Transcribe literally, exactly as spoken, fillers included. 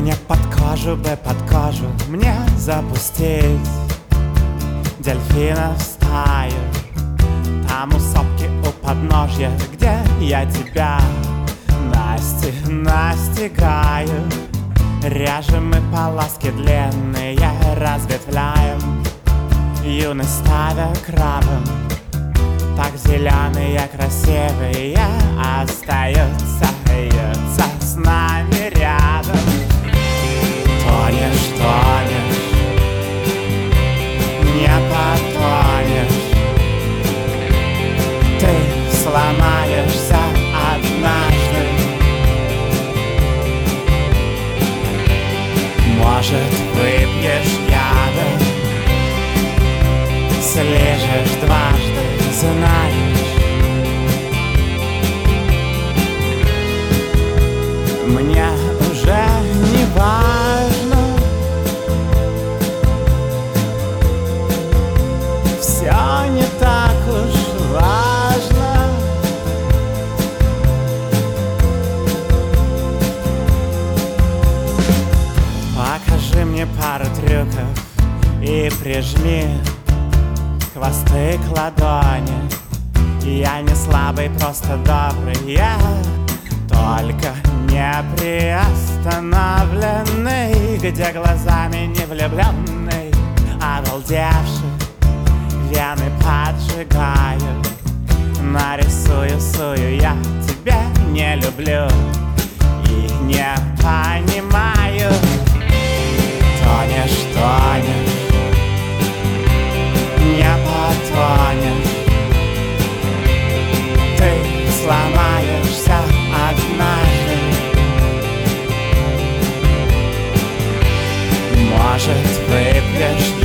Мне под кожу бы, под кожу мне запустить дельфина в стаю. Там у сопки, у подножья, где я тебя насти, настигаю. Режем мы полоски длинные, разветвляем, юность ставя крабом. Так зеленые, красивые остаются, остаются с нами рядом. Тонешь, тонешь, не потонешь. Ты сломаешься однажды. Может, выпьешь яда, слежешь дважды, знаешь. Мне уже не важно, все не так уж важно. Покажи мне пару трюков и прижми хвосты к ладони. Я не слабый, просто добрый, я только не приостановленный, где глазами не влюбленный, обалдевший, вены поджигаю. Нарисую, сую, я тебя не люблю и не понимаю. Тонешь, тонешь, не потонешь. Ты сломаешься однажды. Может, выпьешь